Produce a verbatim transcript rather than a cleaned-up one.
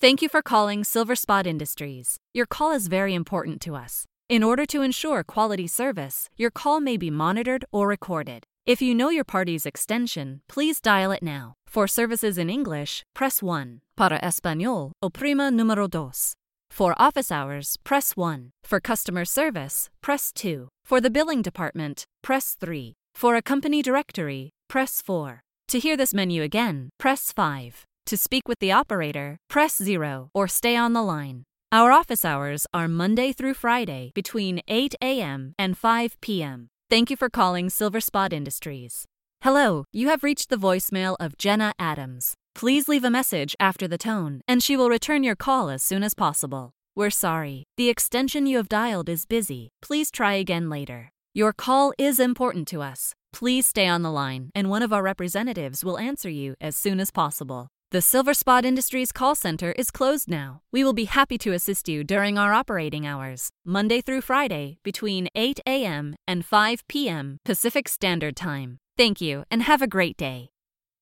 Thank you for calling Silverspot Industries. Your call is very important to us. In order to ensure quality service, your call may be monitored or recorded. If you know your party's extension, please dial it now. For services in English, press one. Para español, oprima número dos. For office hours, press one. For customer service, press two. For the billing department, press three. For a company directory, press four. To hear this menu again, press five. To speak with the operator, press zero or stay on the line. Our office hours are Monday through Friday between eight a.m. and five p.m. Thank you for calling Silverspot Industries. Hello, you have reached the voicemail of Jenna Adams. Please leave a message after the tone, and she will return your call as soon as possible. We're sorry. The extension you have dialed is busy. Please try again later. Your call is important to us. Please stay on the line, and one of our representatives will answer you as soon as possible. The Silverspot Industries call center is closed now. We will be happy to assist you during our operating hours, Monday through Friday, between eight a.m. and five p.m. Pacific Standard Time. Thank you, and have a great day.